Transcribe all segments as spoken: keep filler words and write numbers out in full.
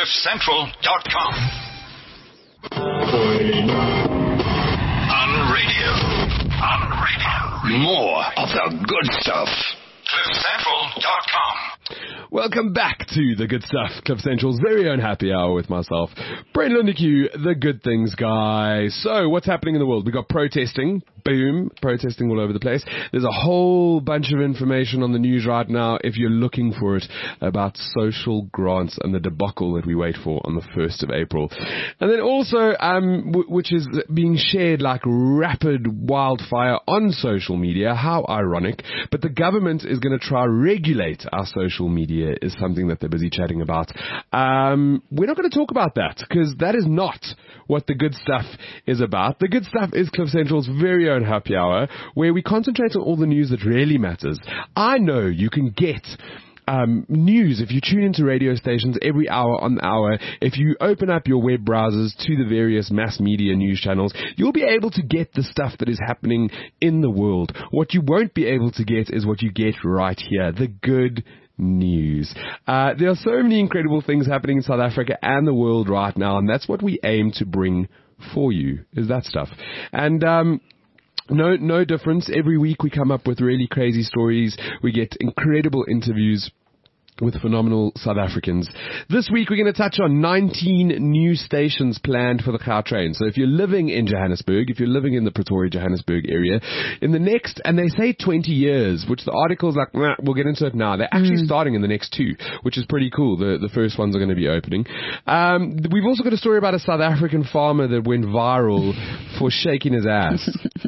cliff central dot com. On radio. On radio. More of the good stuff. cliff central dot com. Welcome back to The Good Stuff, Cliff Central's very own happy hour with myself, Brent Lundeque, the good things guy. So, what's happening in the world? We got protesting, boom, protesting all over the place. There's a whole bunch of information on the news right now, if you're looking for it, about social grants and the debacle that we wait for on the first of April. And then also, um, w- which is being shared like rapid wildfire on social media, how ironic, but the government is going to try to regulate our social media is something that they're busy chatting about. Um, we're not going to talk about that because that is not what the good stuff is about. The good stuff is Cliff Central's very own happy hour where we concentrate on all the news that really matters. I know you can get Um, news if you tune into radio stations every hour on the hour. If you open up your web browsers to the various mass media news channels, you'll be able to get the stuff that is happening in the world. What you won't be able to get is what you get right here, the good news. Uh, there are so many incredible things happening in South Africa and the world right now, and that's what we aim to bring for you, is that stuff. And um No, no difference. Every week we come up with really crazy stories. We get incredible interviews with phenomenal South Africans. This week we're going to touch on nineteen new stations planned for the Gautrain. So if you're living in Johannesburg, if you're living in the Pretoria, Johannesburg area, in the next, and they say twenty years, which the article's like, nah, we'll get into it now. They're actually mm. starting in the next two, which is pretty cool. The the first ones are going to be opening. Um, we've also got a story about a South African farmer that went viral for shaking his ass.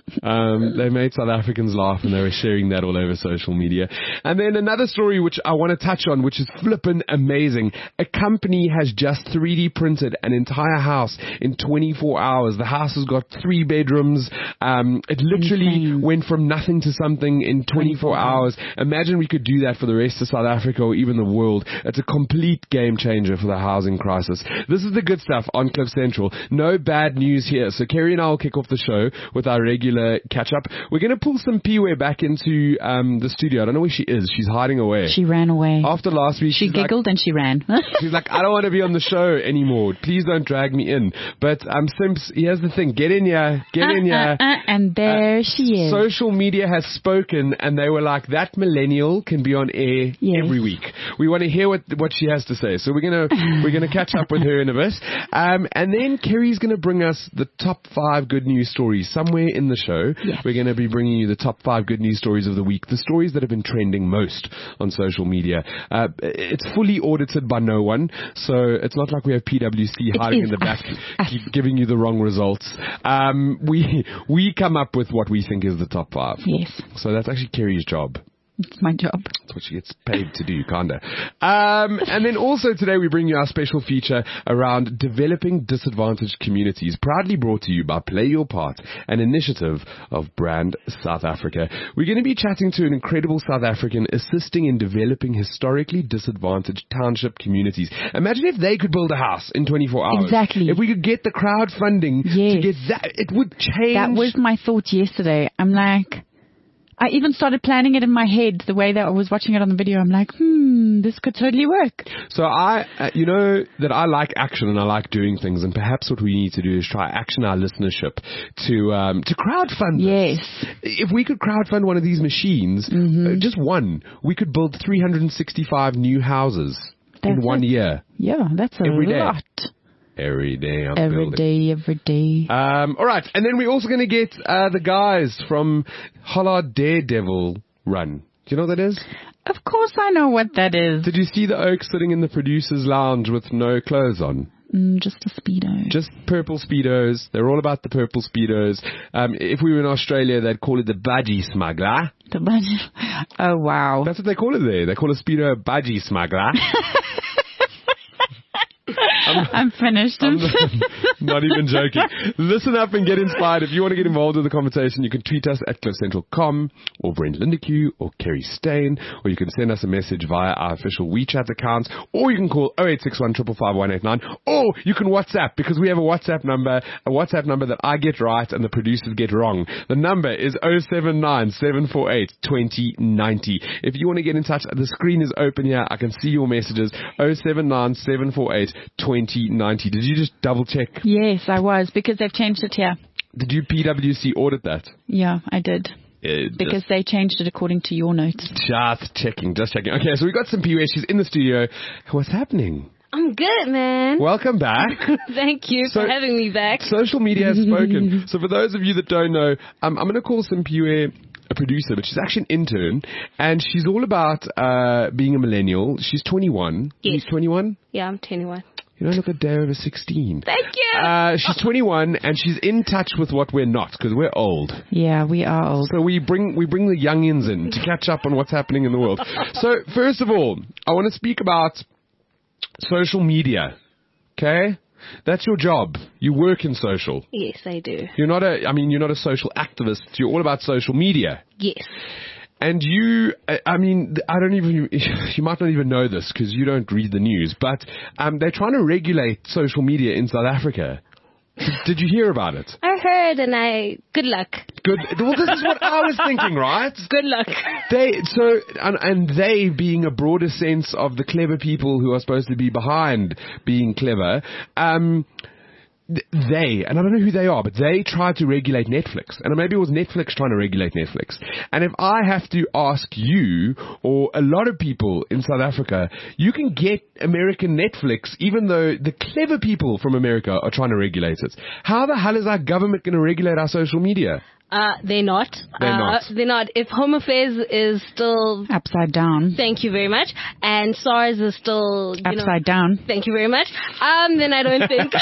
Um, they made South Africans laugh and they were sharing that all over social media. And then another story which I want to touch on, which is flippin' amazing. A company has just three D printed an entire house in twenty-four hours. The house has got three bedrooms. Um, it literally Insane. went from nothing to something in twenty-four hours. Imagine we could do that for the rest of South Africa or even the world. It's a complete game changer for the housing crisis. This is the good stuff on Cliff Central. No bad news here. So Kerry and I will kick off the show with our regular catch up. We're going to pull some P-Way back into um, the studio. I don't know where she is. She's hiding away. She ran away. After last week, she giggled like, and she ran. She's like, I don't want to be on the show anymore. Please don't drag me in. But um, Simps, here's the thing. Get in here. Get uh, in here. Uh, uh, and there uh, she is. Social media has spoken and they were like, that millennial can be on air yes. every week. We want to hear what what she has to say. So we're going to we're gonna catch up with her in a bit. Um, and then Kerry's going to bring us the top five good news stories somewhere in the show. Yes. We're going to be bringing you the top five good news stories of the week, the stories that have been trending most on social media. Uh, it's fully audited by no one, so it's not like we have P W C it hiding in the back, keep giving you the wrong results. Um, we we come up with what we think is the top five. Yes. So that's actually Kerry's job. It's my job. That's what she gets paid to do, kinda. Um, and then also today we bring you our special feature around developing disadvantaged communities, proudly brought to you by Play Your Part, an initiative of Brand South Africa. We're going to be chatting to an incredible South African assisting in developing historically disadvantaged township communities. Imagine if they could build a house in twenty-four hours. Exactly. If we could get the crowdfunding yes. to get that, it would change. That was my thought yesterday. I'm like... I even started planning it in my head the way that I was watching it on the video. I'm like, hmm, this could totally work. So I, uh, you know, that I like action and I like doing things, and perhaps what we need to do is try action our listenership to um, to crowdfund yes. this. If we could crowdfund one of these machines, mm-hmm. uh, just one, we could build three hundred sixty-five new houses that's in one it. year. Yeah, that's a Every lot. Day. Every day I'm Every building. day, every day. Um, all right, and then we're also going to get uh, the guys from Hollard Daredevil Run. Do you know what that is? Of course I know what that is. Did you see the Oak sitting in the producer's lounge with no clothes on? Mm, just a Speedo. Just purple Speedos. They're all about the purple Speedos. Um, if we were in Australia, they'd call it the budgie smuggler. The budgie? Oh, wow. That's what they call it there. They call a Speedo a budgie smuggler. I'm, I'm finished. I'm not even joking. Listen up and get inspired. If you want to get involved with the conversation, you can tweet us at cliff central dot com or Brent Lindeque or Kerry Stain, or you can send us a message via our official WeChat accounts, or you can call oh eight six one, five five five, one eight nine, or you can WhatsApp, because we have a WhatsApp number, a WhatsApp number that I get right and the producers get wrong. The number is oh seven nine, seven four eight, two oh nine oh. If you want to get in touch, the screen is open here. I can see your messages. oh seven nine, seven four eight, two oh nine oh. Did you just double check? Yes, I was, because they've changed it here. Did you P W C audit that? Yeah, I did. Uh, Because they changed it according to your notes. Just checking, just checking. Okay, so we got some P U S. She's in the studio. What's happening? I'm good, man. Welcome back. Thank you So- for having me back. Social media has spoken. So for those of you that don't know, um, I'm going to call Simpiwe a producer, but she's actually an intern, and she's all about uh, being a millennial. She's twenty-one. Yes. She's twenty-one? Yeah, I'm twenty-one. You don't look a day over sixteen. Thank you. Uh, she's twenty-one, and she's in touch with what we're not, because we're old. Yeah, we are old. So we bring we bring the youngins in to catch up on what's happening in the world. So first of all, I want to speak about social media. Okay? That's your job. You work in social. Yes, I do. You're not a, I mean, you're not a social activist. You're all about social media. Yes. And you, I- I mean, I don't even, you might not even know this because you don't read the news, but um, they're trying to regulate social media in South Africa. Did, did you hear about it? I heard, and I. Good luck. Good. Well, this is what I was thinking, right? Good luck. They so and, and they being a broader sense of the clever people who are supposed to be behind being clever. Um, th- they and I don't know who they are, but they tried to regulate Netflix, and maybe it was Netflix trying to regulate Netflix. And if I have to ask you or a lot of people in South Africa, you can get American Netflix, even though the clever people from America are trying to regulate it. How the hell is our government going to regulate our social media? Uh, they're not. They're uh, not. They're not. If Home Affairs is still, Upside down. thank you very much, and SARS is still, you know, Upside down. thank you very much. Um, then I don't think,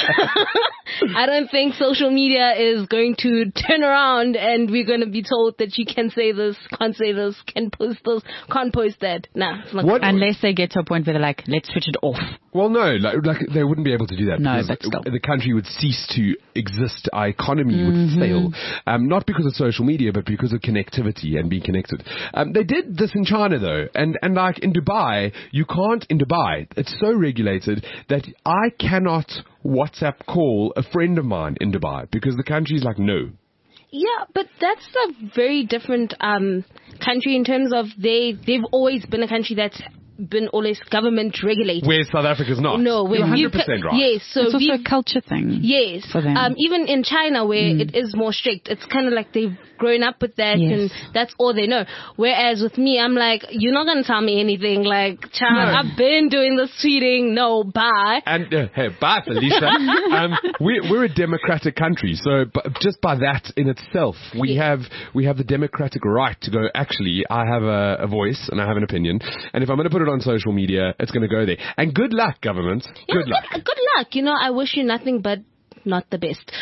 I don't think social media is going to turn around and we're going to be told that you can say this, can't say this, can post this, can't post that. Nah, it's not. What? Unless they get to a point where they're like, let's switch it off. Well, no, like, like they wouldn't be able to do that. No, because but still. the country would cease to exist. Our economy would fail, um, not because of social media, but because of connectivity and being connected. Um, they did this in China, though, and and like in Dubai, you can't in Dubai. It's so regulated that I cannot WhatsApp call a friend of mine in Dubai because the country's like no. Yeah, but that's a very different um, country in terms of they they've always been a country that's been always government regulated. Where South Africa's not. No, You're when one you hundred percent ca- right. Yes, so It's also we a culture thing. yes, for them. Um, even in China where it is more strict, it's kind of like they've grown up with that, Yes. and that's all they know. Whereas with me, I'm like, you're not gonna tell me anything. Like, child, No. I've been doing this tweeting. No, bye. And uh, hey, bye, Felicia. um, we, we're a democratic country, so b- just by that in itself, we Yeah. have we have the democratic right to go. Actually, I have a, a voice and I have an opinion, and if I'm going to put it on social media, it's going to go there. And good luck, government. Yeah, Good luck. Good, good luck. You know, I wish you nothing but not the best.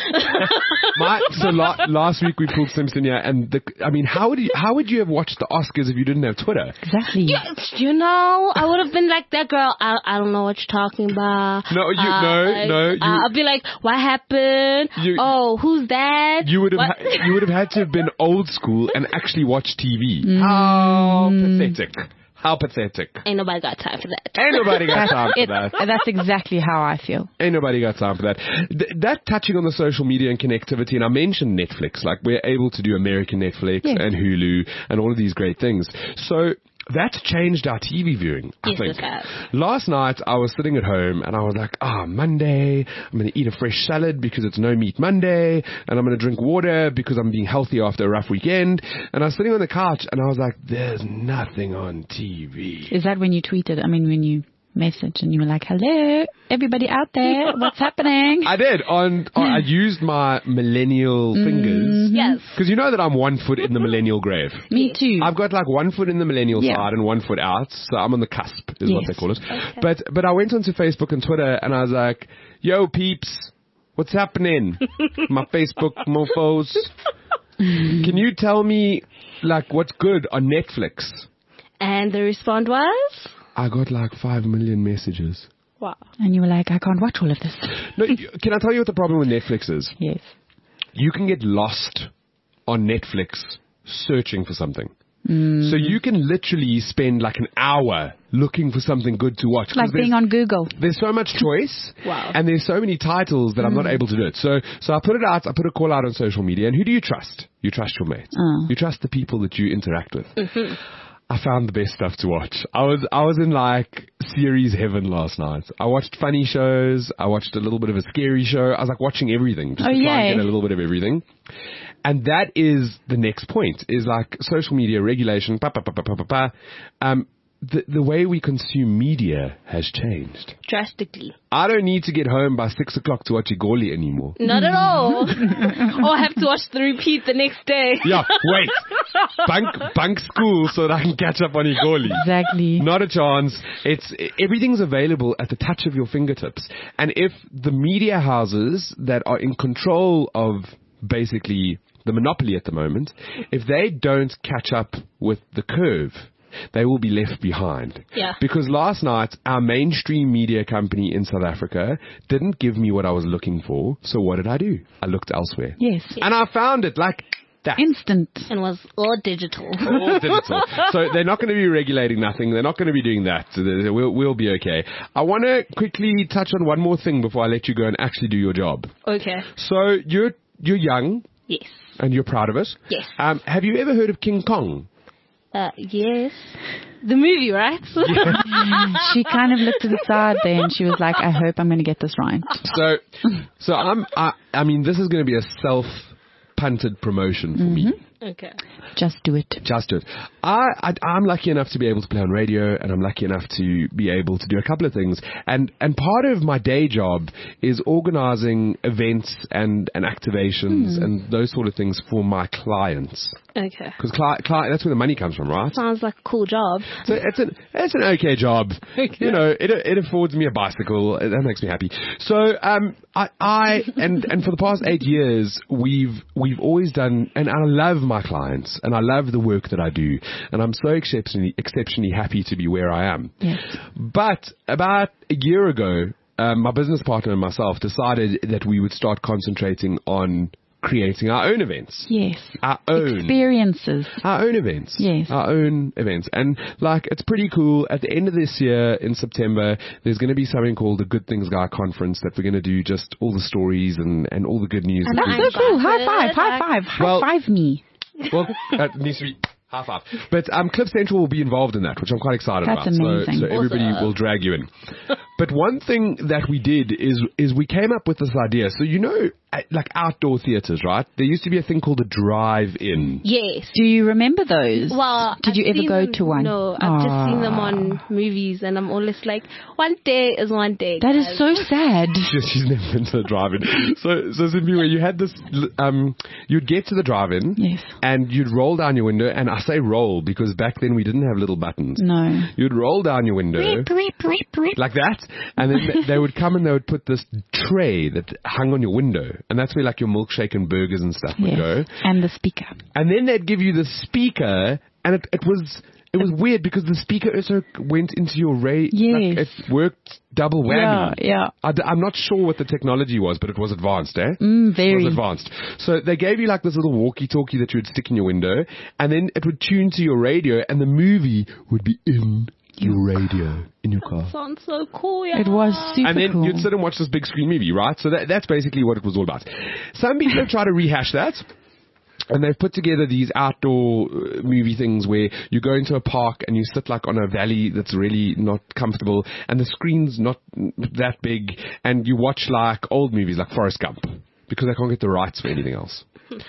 My, so la- last week we pulled Simpson here, and the, I mean, how would you how would you have watched the Oscars if you didn't have Twitter? Exactly. Yeah, you know, I would have been like that girl. I, I don't know what you're talking about. No, you- Uh, no, no, you- uh, I'll be like, what happened? You- oh, who's that? You would have What- ha- you would have had to have been old school and actually watch T V. How pathetic! How pathetic! Ain't nobody got time for that. Ain't nobody got That's, time for it, that. that's exactly how I feel. Ain't nobody got time for that. Th- that touching on the social media and connectivity, and I mentioned Netflix, like we're able to do American Netflix Yes. and Hulu and all of these great things. So that's changed our T V viewing, I Yes, think. it has. Last night I was sitting at home and I was like, ah, Monday, I'm going to eat a fresh salad because it's no meat Monday, and I'm going to drink water because I'm being healthy after a rough weekend. And I was sitting on the couch and I was like, there's nothing on T V. Is that when you tweeted? I mean, when you messaged and you were like, hello, everybody out there, what's happening? I did. On, on I used my millennial fingers. Yes. Because you know that I'm one foot in the millennial grave. Me too. I've got like one foot in the millennial Yeah. side and one foot out, so I'm on the cusp, is what Yes. they call it. But but I went onto Facebook and Twitter and I was like, yo peeps, what's happening? My Facebook mofos. Can you tell me like what's good on Netflix? And the response was? I got like five million messages. Wow. And you were like, I can't watch all of this. No, you- can I tell you what the problem with Netflix is? Yes. You can get lost on Netflix searching for something. So you can literally spend like an hour looking for something good to watch. It's like 'cause there's- being on Google. There's so much choice, Wow. and there's so many titles that I'm not able to do it. So, so I put it out. I put a call out on social media. And who do you trust? You trust your mates. Oh. You trust the people that you interact with. I found the best stuff to watch. I was I was in like series heaven last night. I watched funny shows. I watched a little bit of a scary show. I was like watching everything just Oh, to try yay. and get a little bit of everything. And that is the next point, is like social media regulation, pa, pa, pa, pa, pa, pa, pa. Um, the, the way we consume media has changed. Drastically. I don't need to get home by six o'clock to watch Igoli anymore. Not at all. Or have to watch the repeat the next day. Yeah, wait. Bunk, bunk school so that I can catch up on Igoli. Exactly. Not a chance. It's everything's available at the touch of your fingertips. And if the media houses that are in control of basically the monopoly at the moment, if they don't catch up with the curve, they will be left behind. Yeah. Because last night, our mainstream media company in South Africa didn't give me what I was looking for. So what did I do? I looked elsewhere. Yes. And I found it like that. Instant. And was all digital. All digital. So they're not going to be regulating nothing. They're not going to be doing that. So they- We'll, we'll be okay. I want to quickly touch on one more thing before I let you go and actually do your job. Okay. So you're you're young Yes. and you're proud of it. Yes. Um, have you ever heard of King Kong? Uh, yes. The movie, right? She kind of looked to the side there and she was like, I hope I'm going to get this right. So, so I'm. I, I mean, this is going to be a self punted promotion for me. Okay. Just do it. Just do it. I, I, I'm lucky enough to be able to play on radio, and I'm lucky enough to be able to do a couple of things. And and part of my day job is organizing events and, and activations Hmm. and those sort of things for my clients. Okay. Because cli- cli- that's where the money comes from, right? Sounds like a cool job. So it's an it's an okay job. Okay. You know, it it affords me a bicycle. That makes me happy. So um, I I and and for the past eight years, we've we've always done, and I love my clients, and I love the work that I do, and I'm so exceptionally exceptionally happy to be where I am. Yes. But about a year ago, um, my business partner and myself decided that we would start concentrating on creating our own events. Yes. Our own. Experiences. Our own events. Yes. Our own events. And like, it's pretty cool. At the end of this year in September, there's going to be something called the Good Things Guy Conference that we're going to do just all the stories and, and all the good news. And that That's we've- so cool. High five. Good. High five. High Well- five me. Well, that needs to be high five. But um, Clip Central will be involved in that, which I'm quite excited That's about. amazing. So, so everybody Awesome. will drag you in. But one thing that we did is is we came up with this idea. So you know, at- like outdoor theaters, right? There used to be a thing called a drive-in. Yes. Do you remember those? Well, did I've you ever seen go them- to one? No, I've just seen them Ah. on movies, and I'm always like, one day is one day. That is guys. so sad. She's, she's never been to a drive-in. So, so simply where you had this, um, you'd get to the drive-in, Yes. and you'd roll down your window, and I say roll because back then we didn't have little buttons. No. You'd roll down your window like that, and then th- they would come and they would put this tray that hung on your window, and that's where like your milkshake and burgers and stuff would Yes. go. And the speaker. And then they'd give you the speaker, and it, it was it was weird because the speaker also went into your radio. Yes. Like, it worked double whammy. Yeah, yeah. I d- I'm not sure what the technology was, but it was advanced, eh? Mm, It very. was advanced. So they gave you like this little walkie-talkie that you would stick in your window, and then it would tune to your radio, and the movie would be in your radio in your car. Sounds so cool, yeah. It was super And then cool. you'd sit and watch this big screen movie, right? So that, that's basically what it was all about. Some people have tried to rehash that. And they've put together these outdoor uh, movie things where you go into a park and you sit like on a valley that's really not comfortable, and the screen's not that big, and you watch like old movies like Forrest Gump because they can't get the rights for anything else.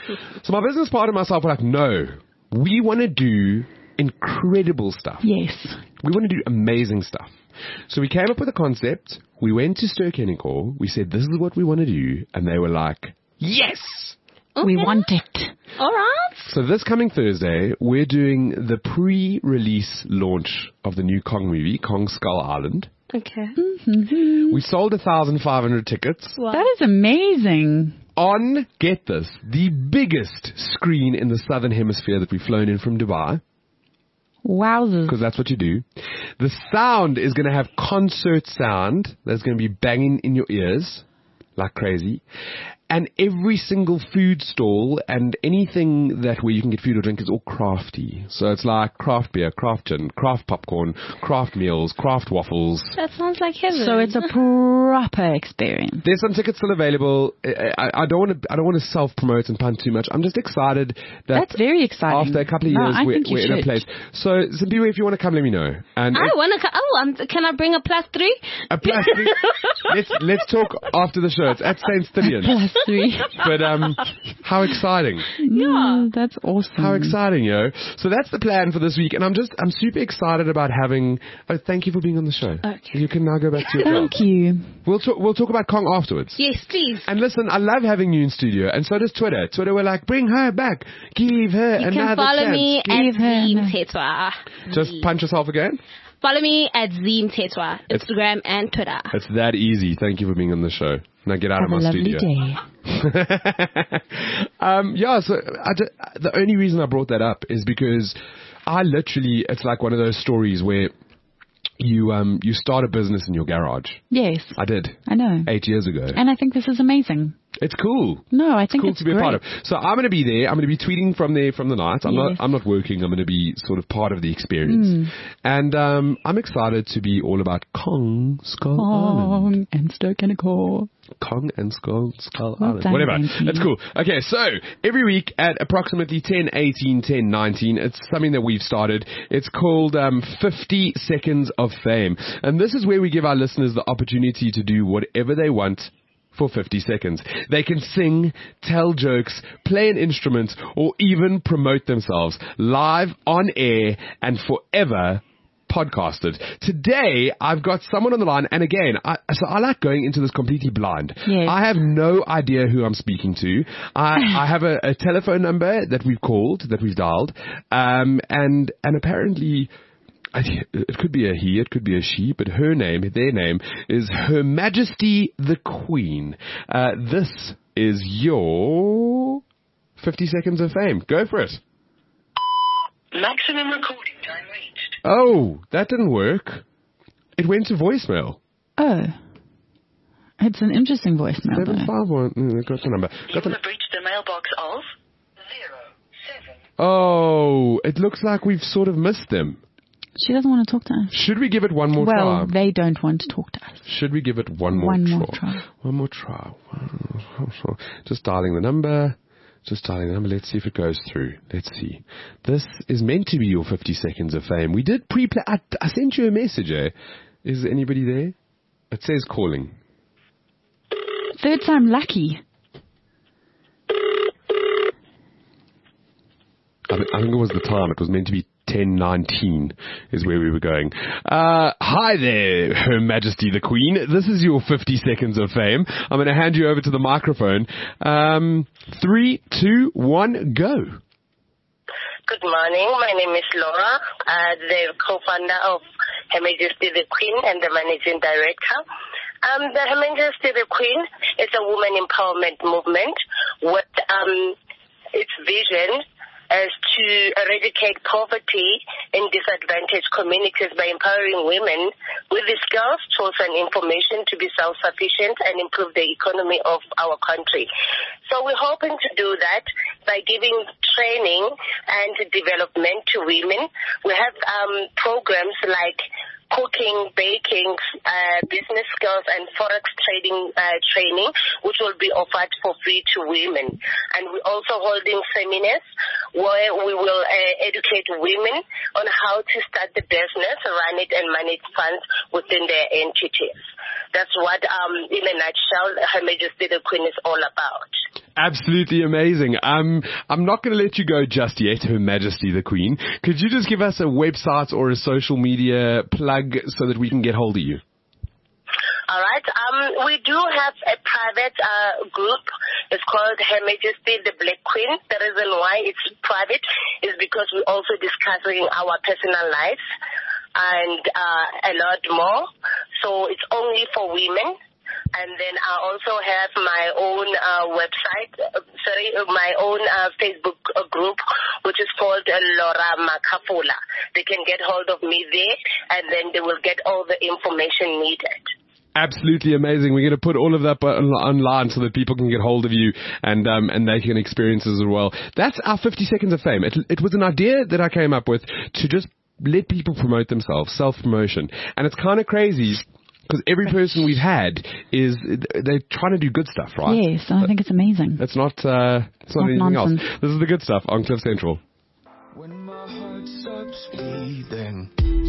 So my business partner and myself were like, no, we want to do incredible stuff. Yes. We want to do amazing stuff. So we came up with a concept. We went to Ster-Kennicor. We said, this is what we want to do. And they were like, yes! We want it. All right. So this coming Thursday, we're doing the pre-release launch of the new Kong movie, Kong Skull Island. Okay. Mm-hmm. We sold one thousand five hundred tickets Wow. That is amazing. on, get this, the biggest screen in the Southern Hemisphere that we've flown in from Dubai. Wowzers. because that's what you do. The sound is going to have concert sound that's going to be banging in your ears like crazy. And every single food stall and anything that where you can get food or drink is all crafty. So it's like craft beer, craft gin, craft popcorn, craft meals, craft waffles. That sounds like heaven. So it's a proper experience. There's some tickets still available. I, I, I don't want to. I don't want to self-promote and punt too much. I'm just excited that That's very exciting. after a couple of No, years I we're, think you we're in a should. place. So, Zimbiwe, if you want to come, let me know. And I want to. Oh, I'm, can I bring a plus three? a plastic. let's let's talk after the show. It's at Saint Stilian. Plus three. But um, how exciting! Yeah. That's awesome. How exciting, yo! So that's the plan for this week, and I'm just I'm super excited about having. Oh, thank you for being on the show. Okay. You can now go back to your job. Thank you. We'll talk. We'll talk about Kong afterwards. Yes, please. And listen, I love having you in studio, and so does Twitter. Twitter, we're like, bring her back, give her You another can follow chance. me at Give her Zim another- Tetwa. Just punch yourself again. Follow me at Zim Tetwa, It's- Instagram and Twitter. It's that easy. Thank you for being on the show. Now get out Have a of my lovely studio. day. um, yeah, so I d- the only reason I brought that up is because I literally, it's like one of those stories where you um you start a business in your garage. Yes. I did I know. eight years ago. And I think this is amazing. It's cool. No, I think Cool it's to be great. a part of. So I'm going to be there. I'm going to be tweeting from there from the night. I'm Yes. not. I'm not working. I'm going to be sort of part of the experience. Mm. And um, I'm excited to be all about Kong Skull Island. Kong and Stoke-and-a-Core. Kong and Skull Skull Well Island. done, Whatever. Frankie. That's cool. Okay, so every week at approximately ten, eighteen, ten, nineteen, it's something that we've started. It's called um, fifty Seconds of Fame. And this is where we give our listeners the opportunity to do whatever they want for fifty seconds. They can sing, tell jokes, play an instrument, or even promote themselves live on air and forever podcasted. Today, I've got someone on the line, and again, I, so I like going into this completely blind. Yes. I have no idea who I'm speaking to. I, I have a, a telephone number that we've called, that we've dialed, um, and and apparently, I, it could be a he, it could be a she, but her name, their name, is Her Majesty the Queen. Uh, this is your fifty Seconds of Fame. Go for it. Maximum recording time reached. Oh, that didn't work. It went to voicemail. Oh. It's an interesting voicemail, Seven though. five one. mm, Got the number. You Got the. have reached the mailbox of zero seven. Oh, it looks like we've sort of missed them. She doesn't want to talk to us. Should we give it one more Well, try? they don't want to talk to us. Should we give it one more One try? more try. One more try. Just dialing the number. Just dialing the number. Let's see if it goes through. Let's see. This is meant to be your fifty Seconds of Fame. We did pre-play. I, I sent you a message, eh? Is anybody there? It says calling. Third time lucky. I, th- I think it was the time. It was meant to be ten nineteen is where we were going. Uh, hi there, Her Majesty the Queen. This is your fifty Seconds of Fame. I'm going to hand you over to the microphone. Um, three, two, one, go. Good morning. My name is Laura, uh, the co-founder of Her Majesty the Queen and the managing director. Um, the Her Majesty the Queen is a woman empowerment movement with um, its vision as to eradicate poverty in disadvantaged communities by empowering women with the skills, tools, and information to be self-sufficient and improve the economy of our country. So we're hoping to do that by giving training and development to women. We have um, programs like cooking, baking, uh, business skills, and forex trading uh, training, which will be offered for free to women. And we're also holding seminars where we will uh, educate women on how to start the business, run it, and manage funds within their entities. That's what, um, in a nutshell, Her Majesty the Queen is all about. Absolutely amazing. Um, I'm not going to let you go just yet, Her Majesty the Queen. Could you just give us a website or a social media plug so that we can get hold of you? All right. Um, we do have a private uh, group. It's called Her Majesty the Black Queen. The reason why it's private is because we're also discussing our personal lives and uh, a lot more. So it's only for women. And then I also have my own uh, website, uh, sorry, uh, my own uh, Facebook uh, group, which is called uh, Laura Makafula. They can get hold of me there, and then they will get all the information needed. Absolutely amazing. We're going to put all of that on- online so that people can get hold of you and um, and they can experience it as well. That's our fifty seconds of fame. It, it was an idea that I came up with to just let people promote themselves, self-promotion. And it's kind of crazy because every person we've had is, they're trying to do good stuff, right? Yes, and I think it's amazing. That's not, uh, it's not, Not anything nonsense. else. This is the good stuff on Cliff Central. When my heart stops beating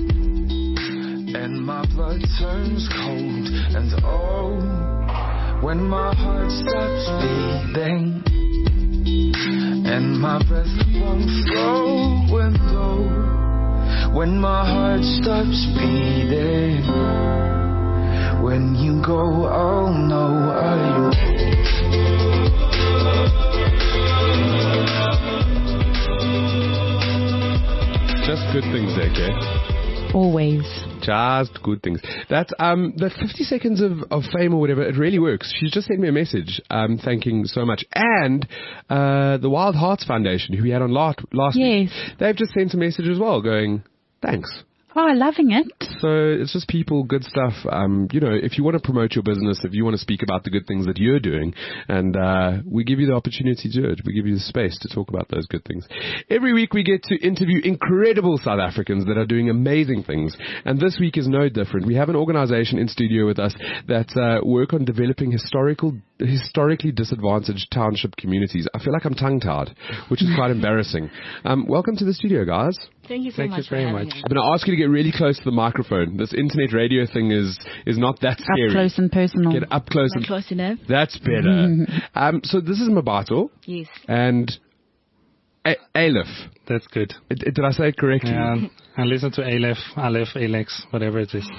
and my blood turns cold, and oh, when my heart stops beating and my breath won't flow, and oh, when my heart stops beating, when you go, oh no, are you? Just good things there, Kay. Always. Just good things. That um, that fifty seconds of, of fame or whatever, it really works. She's just sent me a message um, thanking so much. And uh, the Wild Hearts Foundation, who we had on last, last Yes. week, they've just sent a message as well going, thanks. Oh, loving it. So it's just people, good stuff. Um, you know, if you want to promote your business, if you want to speak about the good things that you're doing, and uh, we give you the opportunity to do it. We give you the space to talk about those good things. Every week we get to interview incredible South Africans that are doing amazing things. And this week is no different. We have an organization in studio with us that uh, work on developing historical, historically disadvantaged township communities. I feel like I'm tongue-tied, which is quite embarrassing. Um, welcome to the studio, guys. Thank you so Thank much you very for having much. me. I'm going to ask you to get really close to the microphone. This internet radio thing is is not that scary. Up close and personal. Get up close. Am I And, close enough? that's better. um, so this is Mabato Yes. and A- Aleph. That's good. Did did I say it correctly? Yeah, and listen to Aleph, Aleph, Alex, whatever it is.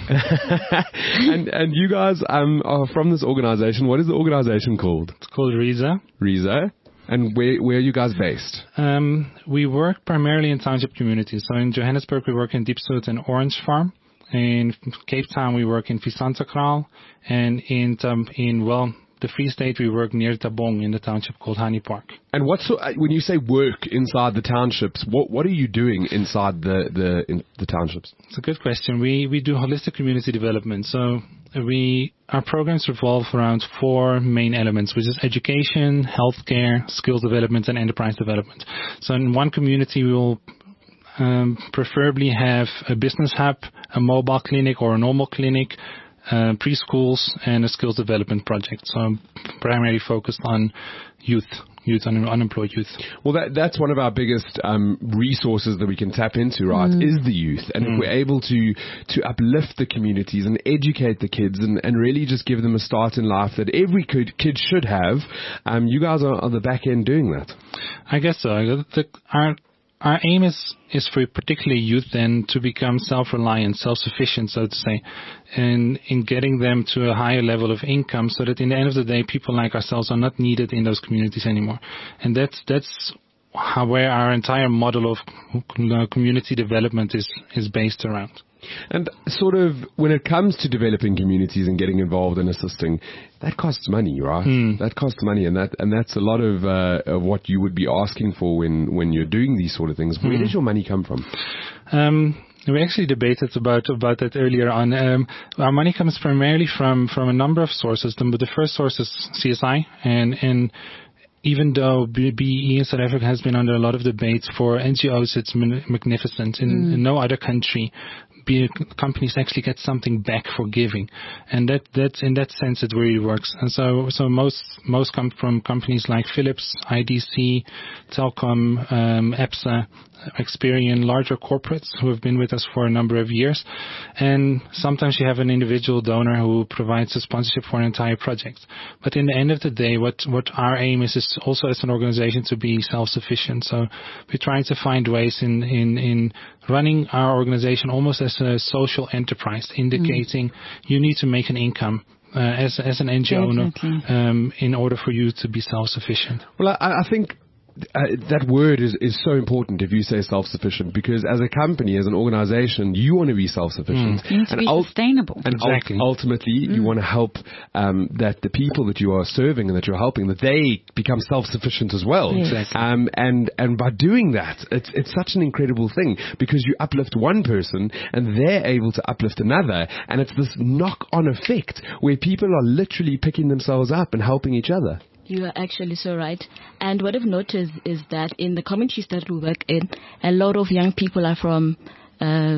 and and you guys um, are from this organization. What is the organization called? It's called Riza. Riza. And where where are you guys based? Um, we work primarily in township communities. So in Johannesburg, we work in Diepsloot and Orange Farm. In Cape Town, we work in Visantakral. And in, um, in, well, the Free State, we work near Tabong in the township called Honey Park. And what so, when you say work inside the townships, what what are you doing inside the the in the townships? It's a good question. We we do holistic community development. So we our programs revolve around four main elements, which is education, healthcare, skills development, and enterprise development. So in one community, we will um, preferably have a business hub, a mobile clinic or a normal clinic, uh, preschools, and a skills development project. So primarily focused on youth. Youth, un- unemployed youth. Well, that that's one of our biggest um, resources that we can tap into, right, is the youth. And if we're able to to uplift the communities and educate the kids and, and really just give them a start in life that every kid, kid should have, um, you guys are on the back end doing that. I guess so. The, our our aim is is for particularly youth then to become self-reliant, self-sufficient, so to say, and in getting them to a higher level of income, so that in the end of the day, people like ourselves are not needed in those communities anymore. And that's that's how where our entire model of community development is is based around. And sort of when it comes to developing communities and getting involved and assisting, that costs money, right? Mm. That costs money, and that and that's a lot of, uh, of what you would be asking for when, when you're doing these sort of things. Where Mm. does your money come from? Um, we actually debated about about that earlier on. Um, our money comes primarily from from a number of sources. The, the first source is C S I, and and even though B E E in South Africa has been under a lot of debates for N G Os, it's man- magnificent. In, Mm. in no other country, be companies actually get something back for giving, and that that in that sense it really works. And so so most most come from companies like Philips, I D C, Telkom, um, EPSA, Experian, larger corporates who have been with us for a number of years. And sometimes you have an individual donor who provides a sponsorship for an entire project. But in the end of the day, what, what our aim is, is also as an organization to be self-sufficient. So we're trying to find ways in, in, in running our organization almost as a social enterprise, indicating mm. you need to make an income uh, as, as an N G O owner um, in order for you to be self-sufficient. Well, I, I think uh, that word is, is so important if you say self-sufficient, because as a company, as an organization, you want to be self-sufficient. You need to and be ul- sustainable. And Exactly. ul- ultimately, Mm. you want to help um, that the people that you are serving and that you're helping, that they become self-sufficient as well. Yes. Exactly. Um, and, and by doing that, it's, it's such an incredible thing, because you uplift one person and they're able to uplift another. And it's this knock-on effect where people are literally picking themselves up and helping each other. You are actually so right. And what I've noticed is that in the communities that we work in, a lot of young people are from uh,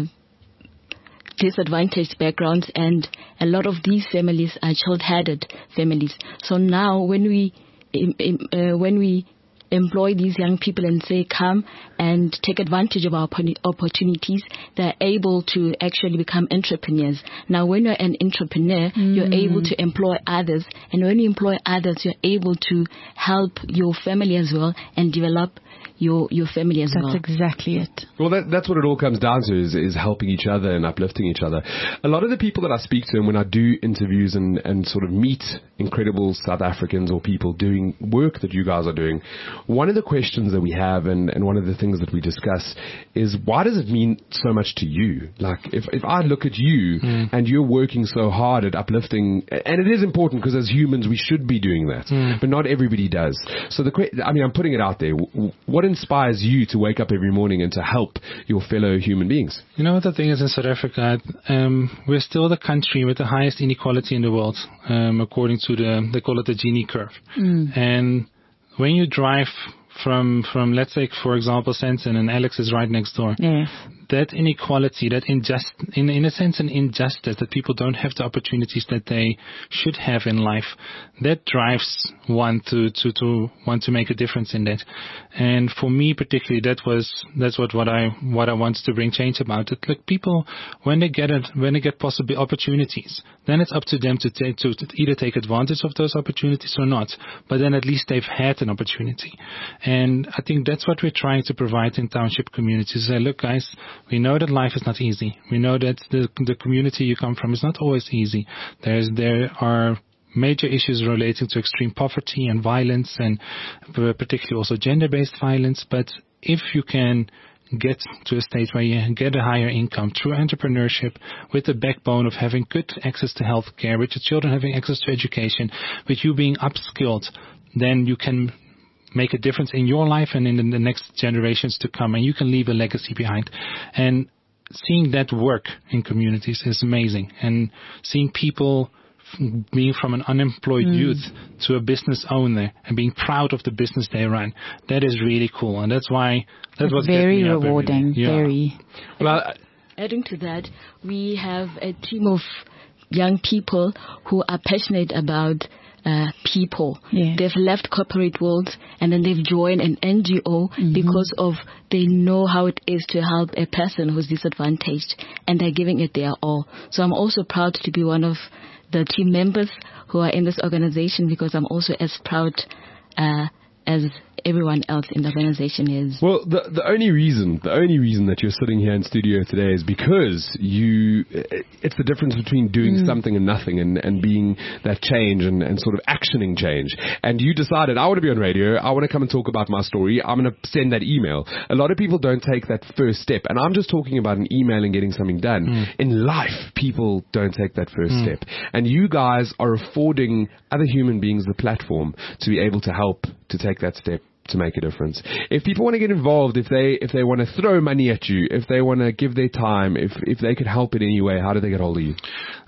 disadvantaged backgrounds, and a lot of these families are child-headed families. So now when we im- im- uh, when we employ these young people and say, come and take advantage of our opportuni- opportunities, they're able to actually become entrepreneurs. Now, when you're an entrepreneur, mm. you're able to employ others. And when you employ others, you're able to help your family as well and develop your your family as That's well. exactly it. Well, that, that's what it all comes down to, is, is helping each other and uplifting each other. A lot of the people that I speak to, and when I do interviews and, and sort of meet incredible South Africans or people doing work that you guys are doing, one of the questions that we have and, and one of the things that we discuss is, why does it mean so much to you? Like, if, if I look at you mm. and you're working so hard at uplifting, and it is important because as humans we should be doing that, mm. but not everybody does. So the que- I mean, I'm putting it out there. What inspires you to wake up every morning and to help your fellow human beings? You know what the thing is in South Africa? Um, we're still the country with the highest inequality in the world, um, according to the, they call it the Gini curve. Mm. And when you drive from, from, let's say, for example, Sandton, and Alex is right next door. Yes. That inequality, that injust, in, in a sense, an injustice that people don't have the opportunities that they should have in life, that drives one to, to, to want to make a difference in that. And for me particularly, that was, that's what, what I, what I wanted to bring change about it. Like, people, when they get it, when they get possible opportunities, then it's up to them to take, to, to either take advantage of those opportunities or not. But then at least they've had an opportunity. And I think that's what we're trying to provide in township communities. Say, look, guys, we know that life is not easy. We know that the the community you come from is not always easy. There's there are major issues relating to extreme poverty and violence, and particularly also gender-based violence. But if you can get to a state where you get a higher income through entrepreneurship, with the backbone of having good access to healthcare, with your children having access to education, with you being upskilled, then you can make a difference in your life and in the next generations to come, and you can leave a legacy behind. And seeing that work in communities is amazing. And seeing people f- being from an unemployed mm. youth to a business owner and being proud of the business they run, that is really cool. And that's why that's what's very getting me up every rewarding. day. Yeah. Very. Well, I, Adding to that, we have a team of young people who are passionate about Uh, people. Yes. They've left corporate world and then they've joined an N G O mm-hmm. because of they know how it is to help a person who's disadvantaged, and they're giving it their all. So I'm also proud to be one of the team members who are in this organization, because I'm also as proud uh, as everyone else in the organization is. Well, the the only reason, the only reason that you're sitting here in studio today is because you, it's the difference between doing mm. something and nothing, and, and being that change and, and sort of actioning change. And you decided, I want to be on radio, I want to come and talk about my story, I'm going to send that email. A lot of people don't take that first step, and I'm just talking about an email and getting something done. Mm. In life, people don't take that first mm. step. And you guys are affording other human beings the platform to be able to help to take that step to make a difference. If people want to get involved, if they if they want to throw money at you, if they want to give their time, if if they could help in any way, how do they get hold of you?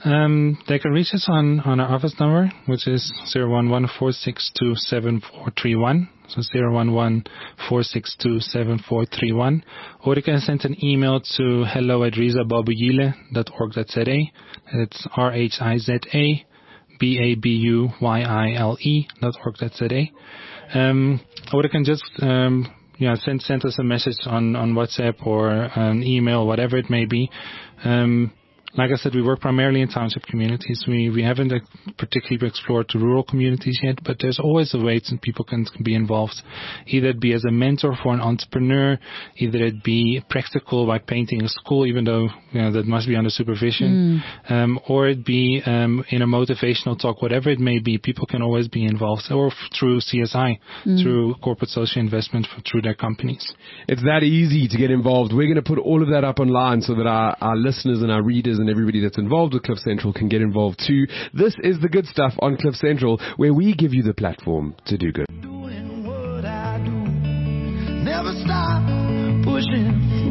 Um, they can reach us on, on our office number, which is zero one one, four six two, seven four three one. So zero one one, four six two, seven four three one. Or they can send an email to hello at rizababuyile dot org dot z a. It's R H I Z A B A B U Y I L E dot org dot z a. Um, or they can just, um, yeah, send, send us a message on, on WhatsApp or an email, whatever it may be. Um, like I said, we work primarily in township communities. We we haven't uh, particularly explored the rural communities yet, but there's always a way that people can, can be involved. Either it be as a mentor for an entrepreneur, either it be practical by painting a school, even though you know that must be under supervision, mm. um, or it be um, in a motivational talk, whatever it may be. People can always be involved, or f- through C S I, mm. through corporate social investment, f- through their companies. It's that easy to get involved. We're going to put all of that up online so that our, our listeners and our readers and everybody that's involved with Cliff Central can get involved too. This is The Good Stuff on Cliff Central, where we give you the platform to do good. Doing what I do. Never stop pushing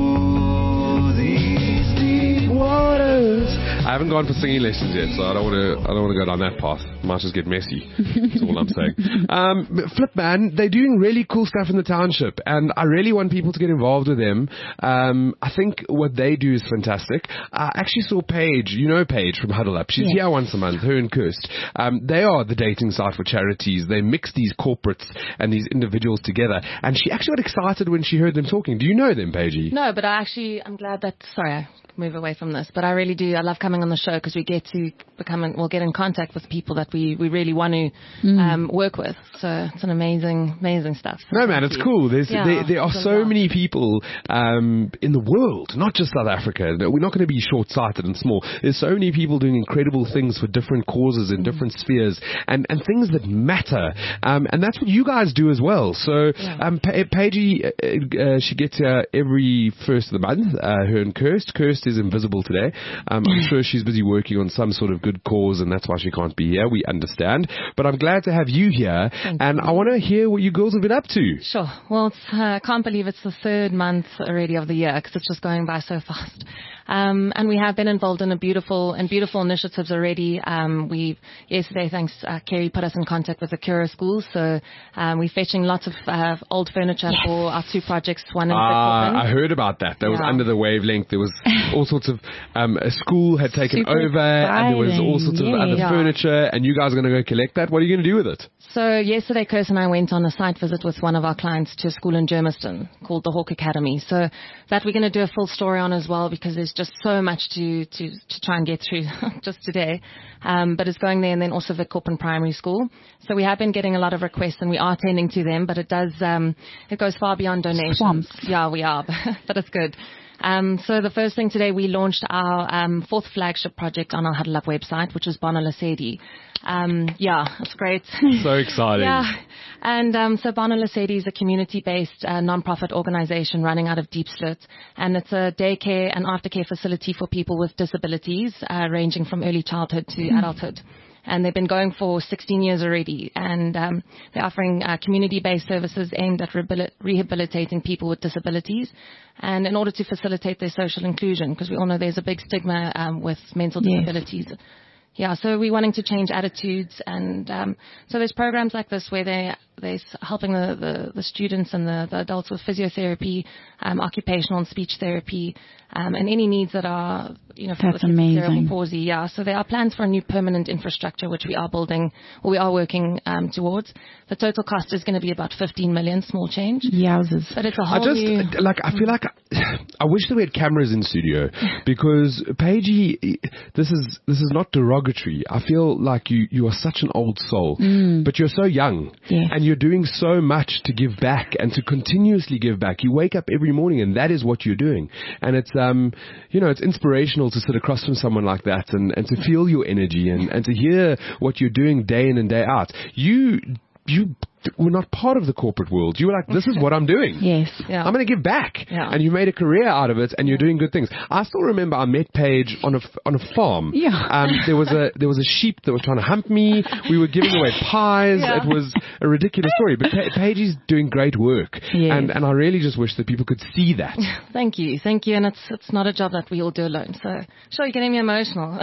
through these deep waters. I haven't gone for singing lessons yet, so I don't want to. I don't want to go down that path. Might just get messy. That's all I'm saying. Um, Flip man, they're doing really cool stuff in the township, and I really want people to get involved with them. Um, I think what they do is fantastic. I actually saw Paige. You know Paige from Huddle Up. She's yes. here once a month. Her and Kirst. Um, they are the dating site for charities. They mix these corporates and these individuals together. And she actually got excited when she heard them talking. Do you know them, Paigey? No, but I actually, I'm glad that. Sorry. I move away from this, but I really do. I love coming on the show because we get to become, and we'll get in contact with people that we, we really want to mm. um, work with. So it's an amazing, amazing stuff. So no, man, it's you. cool. There's, yeah, there, there are so lot. many people um, in the world, not just South Africa. We're not going to be short-sighted and small. There's so many people doing incredible things for different causes in mm. different spheres and, and things that matter. Um, and that's what you guys do as well. So yeah. um, pa- Paigey, uh, uh, she gets here every first of the month, uh, her and Kirst. Kirst is invisible today. Um, I'm sure she's busy working on some sort of good cause, and that's why she can't be here. We understand. But I'm glad to have you here, Thank and you. I want to hear what you girls have been up to. Sure. Well, it's, uh, I can't believe it's the third month already of the year because it's just going by so fast. Um, and we have been involved in a beautiful and beautiful initiatives already. Um, we yesterday, thanks, uh, Kerry put us in contact with the Cura schools. So um, we're fetching lots of uh, old furniture yes. for our two projects. One in uh, I heard about that. That yeah. was under the wavelength. There was all sorts of um, a school had taken Super over, exciting. and there was all sorts yeah. of other yeah. furniture. And you guys are going to go collect that. What are you going to do with it? So yesterday, Kirst and I went on a site visit with one of our clients to a school in Germiston called the Hawk Academy. So that we're going to do a full story on as well because there's just so much to, to, to try and get through just today. Um, but it's going there, and then also the Corpen Primary School. So we have been getting a lot of requests, and we are tending to them, but it does, um, it goes far beyond donations. Swamps. Yeah, we are, but it's good. Um, so the first thing today, we launched our um, fourth flagship project on our Huddle Up website, which is Bona Lesedi. Um, yeah, it's great. So exciting. Yeah. And um, so Bona Lesedi is a community-based uh, non-profit organization running out of Diepsloot, and it's a daycare and aftercare facility for people with disabilities, uh, ranging from early childhood to mm. adulthood. And they've been going for sixteen years already, and um, they're offering uh, community-based services aimed at rehabil- rehabilitating people with disabilities, and in order to facilitate their social inclusion, because we all know there's a big stigma um, with mental disabilities. Yes. Yeah, so we're wanting to change attitudes, and um, so there's programs like this where they they're helping the, the, the students and the, the adults with physiotherapy, um, occupational and speech therapy, um, and any needs that are, you know, for That's amazing. cerebral palsy. Yeah, so there are plans for a new permanent infrastructure which we are building, or we are working um, towards. The total cost is going to be about fifteen million, small change. Yowzers. But it's a whole I just new... like I feel like I, I wish that we had cameras in studio because Paigey, this is this is not derogatory. I feel like you you are such an old soul, mm. but you're so young, yes. and you're doing so much to give back and to continuously give back. You wake up every morning, and that is what you're doing. And it's um you know it's inspirational to sit across from someone like that and and to feel your energy and and to hear what you're doing day in and day out. You you. were not part of the corporate world. You were like, this is what I'm doing. Yes. Yeah. I'm going to give back. Yeah. And you made a career out of it, and you're doing good things. I still remember I met Paige on a, on a farm. Yeah. Um, there was a there was a sheep that was trying to hump me. We were giving away pies. Yeah. It was a ridiculous story. But pa- Paige is doing great work. Yes. And and I really just wish that people could see that. Thank you. Thank you. And it's it's not a job that we all do alone. So, sure, you're getting me emotional.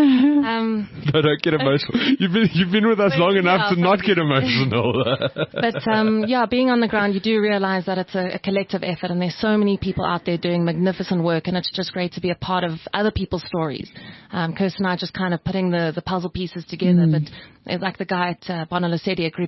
um, no, don't get emotional. You've been, you've been with us long enough yeah, to not get emotional. But, um, yeah, being on the ground, you do realize that it's a, a collective effort, and there's so many people out there doing magnificent work, and it's just great to be a part of other people's stories. Um, Kirsten and I are just kind of putting the, the puzzle pieces together, mm. but like the guy at uh, Bona Lesedi Agrippa, he's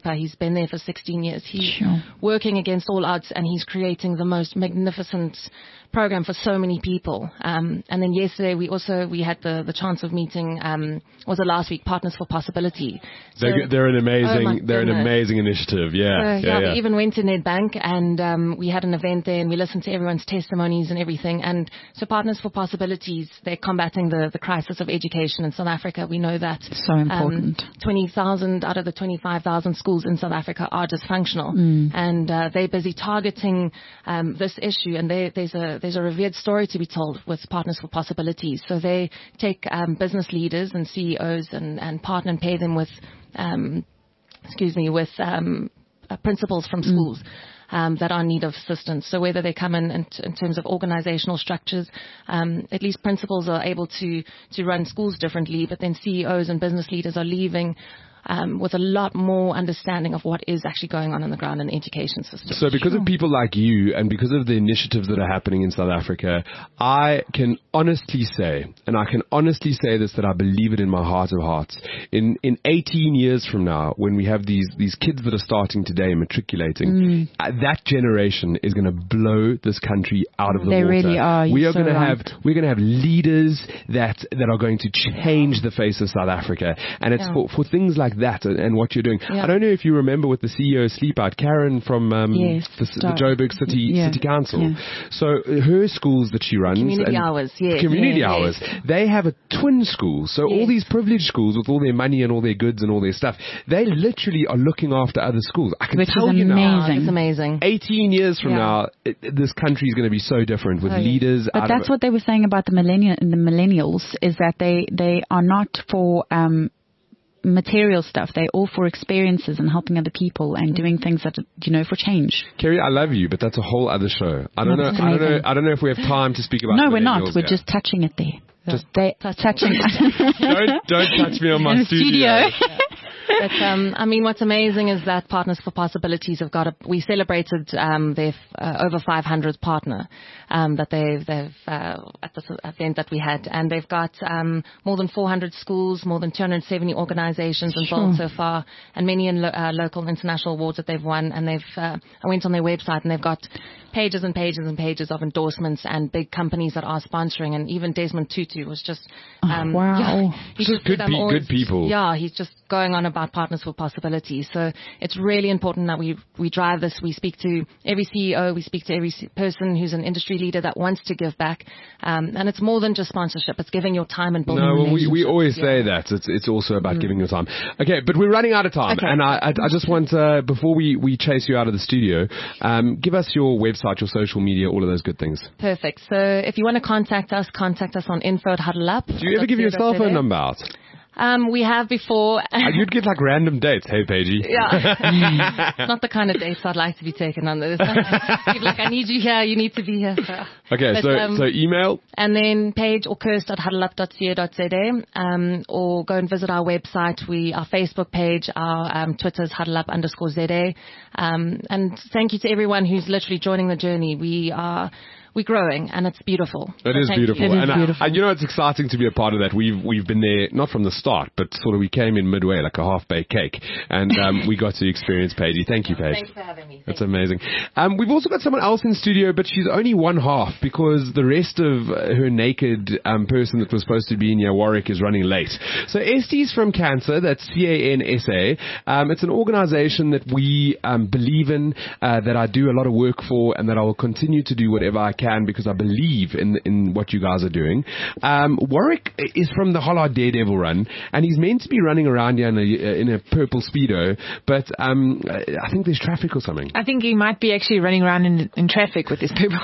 been there for sixteen years. He's Sure. working against all odds, and he's creating the most magnificent program for so many people. Um, and then yesterday we also, we had the, the chance of meeting, um, was it last week, Partners for Possibility. So, They're, they're an oh my amazing, they're an goodness. amazing initiative. Yeah, So, yeah, yeah, yeah. we even went to Nedbank and um, we had an event there and we listened to everyone's testimonies and everything. And so Partners for Possibilities, they're combating the, the crisis of education in South Africa. We know that So important. Um, twenty thousand out of the twenty-five thousand schools in South Africa are dysfunctional. Mm. And uh, they're busy targeting um, this issue. And they, there's a there's a revered story to be told with Partners for Possibilities. So they take um, business leaders and C E Os and, and partner and pay them with, um, excuse me, with um, uh, principals from schools. Um, that are in need of assistance. So whether they come in in, in terms of organizational structures, um, at least principals are able to, to run schools differently, but then C E Os and business leaders are leaving um, with a lot more understanding of what is actually going on on the ground in the education system. So because of people like you and because of the initiatives that are happening in South Africa, I can honestly say, and I can honestly say this, that I believe it in my heart of hearts, in, in eighteen years from now, when we have these, these kids that are starting today matriculating, Mm. uh, that generation is going to blow this country out of the They water. really are. We You're are so going to right. have, we're going to have leaders that, that are going to change the face of South Africa. And it's Yeah. for, for things like that and, and what you're doing. Yeah. I don't know if you remember with the C E O of Sleep Out, Karen from um, Yes, the, the start. Joburg City Yeah, City Council. yeah. So uh, her schools that she runs, Community and hours, yes. community Yes, hours, yes. they have a twin school. So all Yes. these privileged schools with all their money and all their goods and all their stuff, they literally are looking after other schools. I can Which tell is you now. amazing. It's amazing. eighteen years from Yeah. now, it, this country is going to be so different with Oh, yeah. leaders. But out that's of, what they were saying about the millennial, the millennials, is that they, they are not for um, material stuff. They're all for experiences and helping other people and doing things that, you know, for change. Kerry, I love you, but that's a whole other show. I don't know. That's I don't know. amazing. I don't know if we have time to speak about. No, we're not. millennials We're yet. just touching it there. Just they touching. don't don't touch me on my In the studio. studio. But um, I mean, what's amazing is that Partners for Possibilities have got a. We celebrated um, their uh, over five hundredth partner um, that they've they've uh, at this event that we had, and they've got um, more than four hundred schools, more than two hundred seventy organisations involved Sure. so far, and many in lo- uh, local and international awards that they've won. And they've uh, I went on their website and they've got pages and pages and pages of endorsements and big companies that are sponsoring. And even Desmond Tutu was just um, Oh, wow. yeah, he's Just good I'm pe- always- good people. Yeah, he's just going on about Partners for Possibilities. So it's really important that we we drive this. We speak to every C E O, we speak to every s- person who's an industry leader that wants to give back. Um, and it's more than just sponsorship. It's giving your time and building No, well, we, we relationships. always Yeah. say that. It's it's also about giving your time. Okay, but we're running out of time. Okay. And I, I, I just want, uh, before we, we chase you out of the studio, um, give us your website, your social media, all of those good things. Perfect. So if you want to contact us, contact us on info at huddle up. Do you ever give your cell phone number out? Um, we have before. Uh, You'd get like random dates. Hey, Paigey. Yeah. Not the kind of dates I'd like to be taken on. There's people like, I need you here, you need to be here. So. Okay, But, so um, so email. And then page or Kirst at huddleup dot co dot za, um, or go and visit our website. We, our Facebook page, our um, Twitter's huddleup underscore za. Um, and thank you to everyone who's literally joining the journey. We are, we're growing and it's beautiful. It So is thank you. beautiful, It is and I- beautiful. I, you know it's exciting to be a part of that. We've we've been there not from the start, but sort of we came in midway, like a half baked cake, and um, we got to experience Paigey. Thank you, Paige. Thanks for having me. That's amazing. Um, we've also got someone else in studio, but she's only one half because the rest of uh, her naked um, person that was supposed to be in here, Warwick, is running late. So Estes from Cancer, that's C A N S A. Um, it's an organization that we um, believe in, uh, that I do a lot of work for, and that I will continue to do whatever I can because I believe in in what you guys are doing. Um, Warwick is from the Hollard Daredevil run, and he's meant to be running around here in a, in a purple Speedo, but um, I think there's traffic or something. I think he might be actually running around in, in traffic with his people.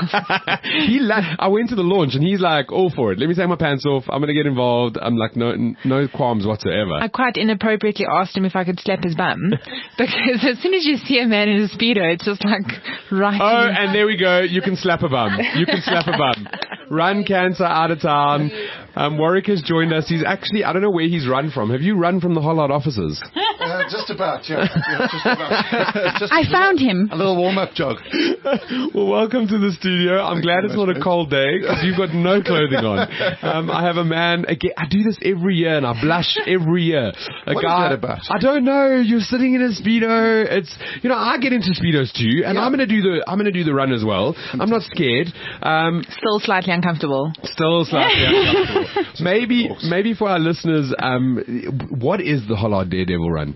he la- I went to the launch and he's like, all for it. Let me take my pants off. I'm going to get involved. I'm like, no, no qualms whatsoever. I quite inappropriately asked him if I could slap his bum because as soon as you see a man in a Speedo, it's just like right. Oh, in- and there we go. You can slap a bum. You can slap a bum. Run Cancer out of town. Um, Warwick has joined us. He's actually, I don't know where he's run from. Have you run from the Hollard offices? Uh, just about, yeah. yeah just about. Just I found him. A little warm-up jog. Well, welcome to the studio. I'm Thank glad you it's much, not a mate. cold day because you've got no clothing on. Um, I have a man, again, I do this every year and I blush every year. A What is guy, that about? I don't know. You're sitting in a Speedo. It's, you know, I get into Speedos too and Yeah. I'm going to do the, I'm going to do the run as well. I'm not scared. Um, Still slightly uncomfortable. Still slightly uncomfortable. Maybe, maybe for our listeners, um, what is the Hollard Daredevil Run?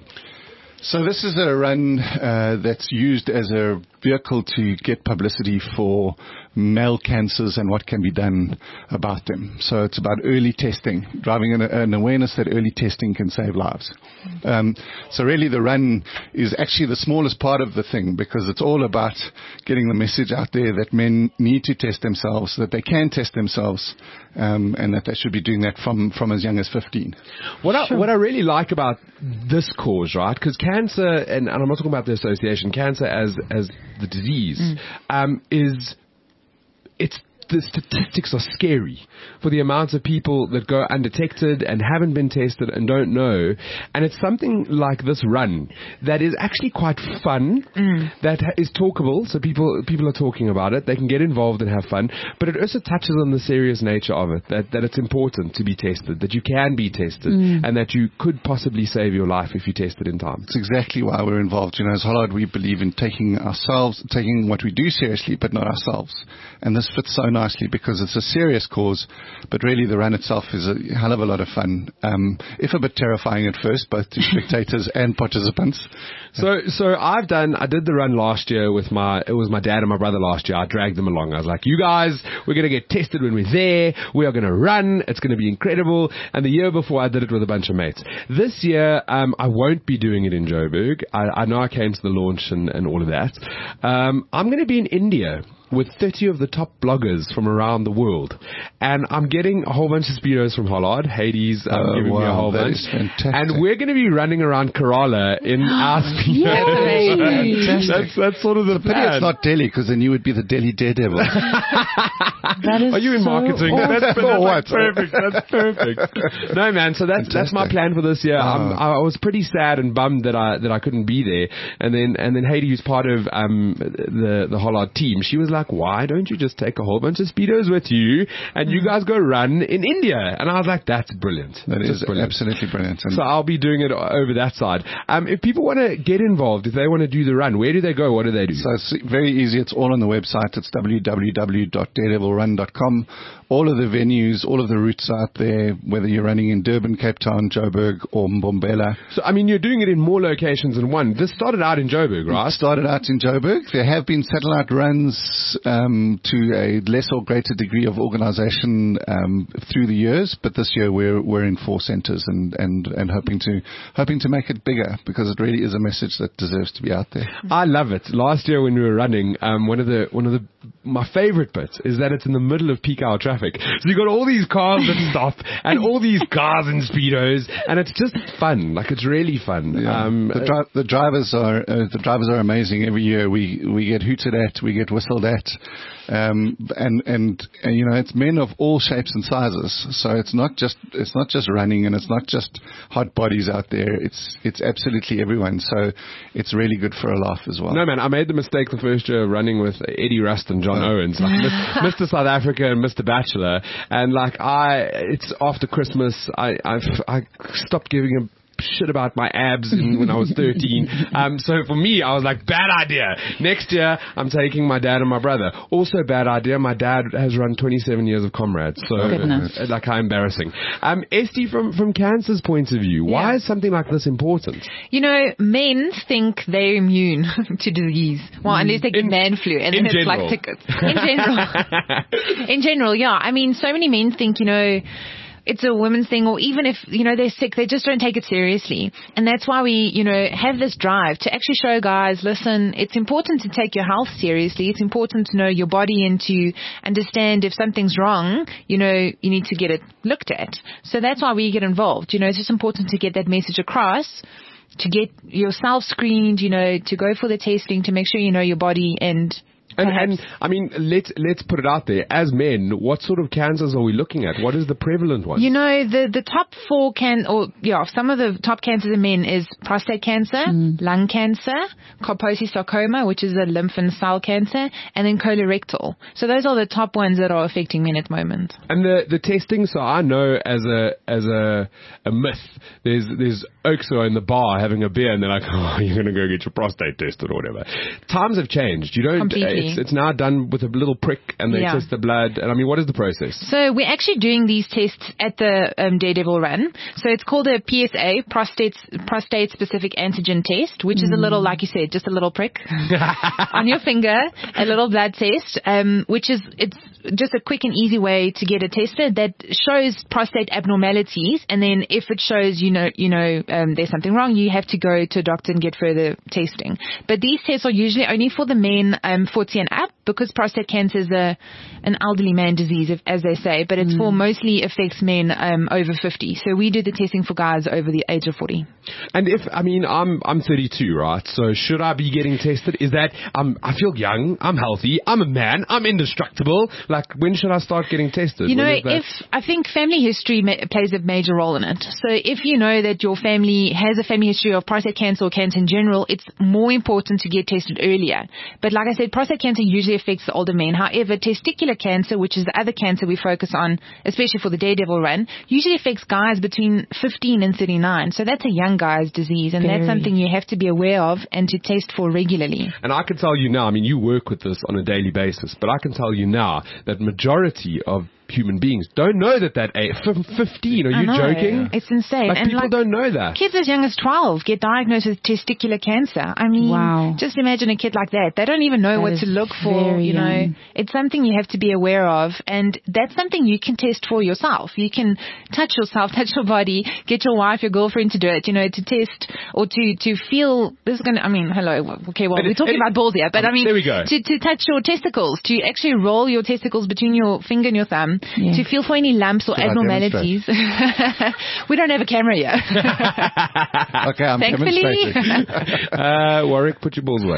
So this is a run uh, that's used as a vehicle to get publicity for male cancers and what can be done about them. So it's about early testing, driving an, an awareness that early testing can save lives. Um, so really the run is actually the smallest part of the thing because it's all about getting the message out there that men need to test themselves, that they can test themselves, um, and that they should be doing that from, from as young as fifteen. What I, what I really like about this cause, right, because cancer, and, and I'm not talking about the association, cancer as, as the disease, mm. um, is, it's, the statistics are scary for the amounts of people that go undetected and haven't been tested and don't know. And it's something like this run that is actually quite fun, mm. that is talkable. So people people are talking about it. They can get involved and have fun. But it also touches on the serious nature of it, that, that it's important to be tested, that you can be tested, mm. and that you could possibly save your life if you test it in time. It's exactly why we're involved. You know, as Hollard, we believe in taking ourselves, taking what we do seriously, but not ourselves. And this fits so nicely because it's a serious cause, but really the run itself is a hell of a lot of fun. Um, if a bit terrifying at first, both to spectators and participants. So, so I've done, I did the run last year with my, it was my dad and my brother last year. I dragged them along. I was like, you guys, we're going to get tested when we're there. We are going to run. It's going to be incredible. And the year before I did it with a bunch of mates. This year, um, I won't be doing it in Joburg. I, I know I came to the launch and, and all of that. Um, I'm going to be in India with thirty of the top bloggers from around the world. And I'm getting a whole bunch of Speedos from Hollard. Hades um, oh, giving wow, me a whole that bunch. Is fantastic. And we're going to be running around Kerala in our Speedos. that's, that's sort of the it's a pity plan. it's not Delhi, because then you would be the Delhi Daredevil. That is Are you in so marketing? Awesome. That's, that's perfect. That's perfect. No, man. So that's, that's my plan for this year. Oh. I'm, I was pretty sad and bummed that I, that I couldn't be there. And then, and then Haiti, who's part of, um, the, the Hollard team, she was like, why don't you just take a whole bunch of Speedos with you and you guys go run in India? And I was like, that's brilliant. That that's is brilliant. Absolutely brilliant. And so I'll be doing it over that side. Um, if people want to get involved, if they want to do the run, where do they go? What do they do? So it's very easy. It's all on the website. It's w w w dot daredevil run dot com. All of the venues, all of the routes out there, whether you're running in Durban, Cape Town, Joburg, or Mbombela. So, I mean, you're doing it in more locations than one. This started out in Joburg, right? It started out in Joburg. There have been satellite runs um, to a less or greater degree of organization um, through the years, but this year we're we're in four centers and, and, and hoping to hoping to make it bigger because it really is a message that deserves to be out there. I love it. Last year when we were running, um, one of the one of the my favorite bits is that it's in the middle of peak hour traffic. So you got all these cars that stop and all these cars in Speedos, and it's just fun. Like it's really fun. Yeah. Um, the, dri- the drivers are uh, the drivers are amazing. Every year we we get hooted at, we get whistled at, um, and, and and you know it's men of all shapes and sizes. So it's not just it's not just running, and it's not just hot bodies out there. It's it's absolutely everyone. So it's really good for a laugh as well. No man, I made the mistake the first year of running with Eddie Rust and John oh. Owens, like Mister South Africa and Mister Bachelor, and like I, it's after Christmas. I I've, I stopped giving a shit about my abs in, when I was thirteen. Um, so for me, I was like, bad idea. Next year, I'm taking my dad and my brother. Also bad idea. My dad has run twenty-seven years of Comrades. So, uh, like, how embarrassing. Um, Esty, from, from cancer's point of view, why yeah. is something like this important? You know, men think they're immune to disease. Well, unless they get in, man flu. And then it's general. like tickets. In general. In general, yeah. I mean, so many men think, you know, it's a women's thing, or even if, you know, they're sick, they just don't take it seriously. And that's why we, you know, have this drive to actually show guys, listen, it's important to take your health seriously. It's important to know your body and to understand if something's wrong, you know, you need to get it looked at. So that's why we get involved. You know, it's just important to get that message across, to get yourself screened, you know, to go for the testing, to make sure you know your body and And, and I mean, let's let's put it out there. As men, what sort of cancers are we looking at? What is the prevalent one? You know, the the top four can, or yeah, some of the top cancers in men is prostate cancer, mm. lung cancer, Kaposi sarcoma, which is a lymph and cell cancer, and then colorectal. So those are the top ones that are affecting men at the moment. And the the testing. So I know as a as a a myth, there's there's oaks who are in the bar having a beer, and they're like, oh, you're going to go get your prostate tested or whatever. Times have changed. You don't. Completely. It's, it's now done with a little prick, and they Yeah. test the blood. And I mean, what is the process? So we're actually doing these tests at the um, Daredevil Run. So it's called a P S A, prostate prostate specific antigen test, which is a little, like you said, just a little prick on your finger, a little blood test, um, which is it's just a quick and easy way to get it tested that shows prostate abnormalities. And then if it shows, you know, you know, um, there's something wrong, you have to go to a doctor and get further testing. But these tests are usually only for the men um, forty and up, because prostate cancer is a an elderly man disease, if, as they say, but it's mm. for mostly affects men um, over fifty. So we do the testing for guys over the age of forty. And if, I mean, I'm I'm thirty-two, right? So should I be getting tested? Is that, um, I feel young, I'm healthy, I'm a man, I'm indestructible. Like, when should I start getting tested? You know, When is that- if I think family history ma- plays a major role in it. So if you know that your family has a family history of prostate cancer or cancer in general, it's more important to get tested earlier. But like I said, prostate cancer usually affects the older men. However, testicular cancer, which is the other cancer we focus on, especially for the Daredevil Run, usually affects guys between fifteen and thirty-nine. So that's a young guy's disease, and Very. that's something you have to be aware of and to test for regularly. And I can tell you now, I mean, you work with this on a daily basis, but I can tell you now that majority of human beings don't know that that age, fifteen, are I you know. joking? It's insane. Like, and people like, don't know that. Kids as young as twelve get diagnosed with testicular cancer. I mean, Wow. just imagine a kid like that. They don't even know That what is to look for, very you know. young. It's something you have to be aware of, and that's something you can test for yourself. You can touch yourself, touch your body, get your wife, your girlfriend to do it, you know, to test or to, to feel, this is going to, I mean, hello, okay, well, And we're it- talking and- about balls here, but um, I mean, there we go. to, to touch your testicles, to actually roll your testicles between your finger and your thumb, Yeah. to feel for any lumps or Can I abnormalities. We don't have a camera here. Okay, I'm Thankfully. demonstrating. uh, Warwick, put your balls away.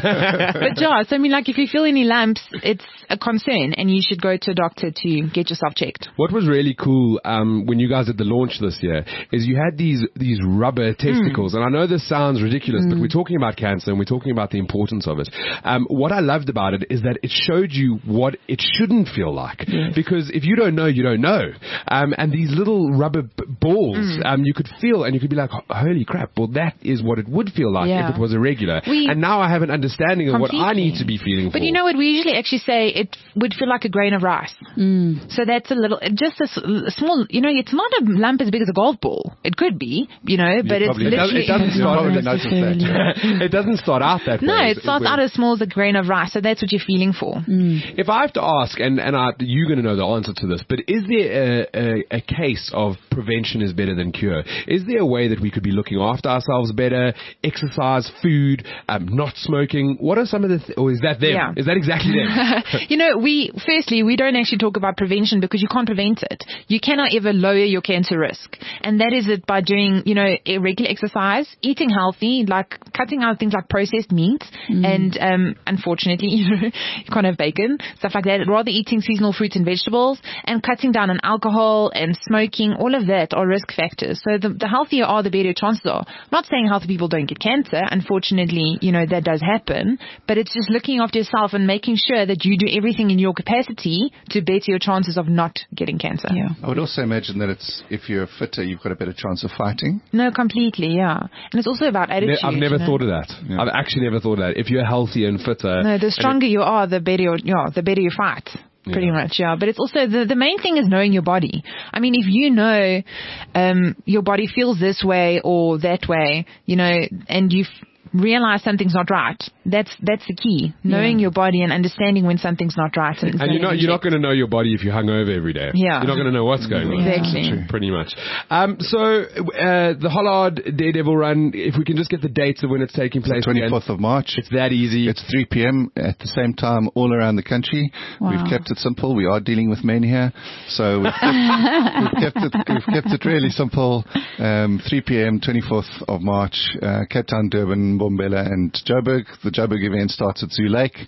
But yeah, so I mean, like, if you feel any lumps, it's a concern, and you should go to a doctor to get yourself checked. What was really cool um, when you guys did the launch this year is you had these these rubber testicles, and I know this sounds ridiculous, but we're talking about cancer and we're talking about the importance of it. Um, what I loved about it is that it showed you what it shouldn't feel like, because if you don't know, you don't know. Um, and these little rubber b- balls, um, you could feel, and you could be like, holy crap! Well, that is what it would feel like Yeah. if it was irregular. We- and now I have an understanding of what I Completely. need to be feeling for. But you know what? We usually actually say it would feel like a grain of rice. So that's a little, just a, s- a small, you know, it's not a lump as big as a golf ball. It could be, you know, but it's probably- it does- literally. it doesn't You start probably noticed that. it doesn't start out that No, way. it starts out as small as a grain of rice. So that's what you're feeling for. If I have to ask, and, and I, you're going to know the answer to this, but is there a, a, a case of prevention is better than cure? Is there a way that we could be looking after ourselves better, exercise, food, um, not smoking? What are some of the, th- or is that them? Yeah. Is that exactly them? You know, we, firstly, we don't actually talk about prevention because you can't prevent it. You cannot ever lower your cancer risk. And that is it by doing, you know, a regular exercise, eating healthy, like cutting out things like processed meats. And, um, unfortunately, you know, you can't have bacon, stuff like that. Rather eating seasonal fruits and vegetables, and cutting down on alcohol and smoking. All of that are risk factors. So the, the healthier you are, the better your chances are. Not saying healthy people don't get cancer. Unfortunately, you know, that does happen. But it's just looking after yourself and making sure that you do everything in your capacity to better your chances of not getting cancer. Yeah. I would also imagine that it's if you're fitter, you've got a better chance of fighting. No, completely, yeah. And it's also about attitude. Ne- I've never you know? thought of that. Yeah. I've actually never thought of that. If you're healthy and fitter. No, the and stronger you are, the better you yeah, the better you fight. Pretty Yeah. much, yeah. But it's also, the, the main thing is knowing your body. I mean, if you know um, your body feels this way or that way, you know, and you f- realize something's not right, that's that's the key. Knowing Yeah. your body and understanding when something's not right. And, And you're not you're not going to know your body if you're hungover every day. Yeah. You're not going to know what's going on. Exactly. Pretty much. Um, so uh, the Hollard Daredevil Run, if we can just get the dates of when it's taking place. again. twenty-fourth of March. It's that easy. It's three p.m. at the same time all around the country. Wow. We've kept it simple. We are dealing with men here. So we've kept, we've kept, it, we've kept it really simple. Um, three p.m., twenty-fourth of March, uh, Cape Town, Durban, Bombela and Joburg. The Joburg event starts at Zoo Lake.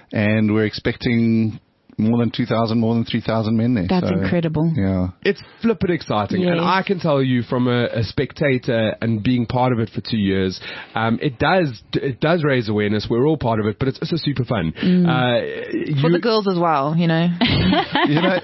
and we're expecting more than two thousand, more than three thousand men there. That's so, incredible. Yeah. It's flippin' exciting. Yes. And I can tell you from a, a spectator and being part of it for two years, um, it does it does raise awareness. We're all part of it, but it's also super fun. Mm. Uh, For you, the girls as well, you know. you know,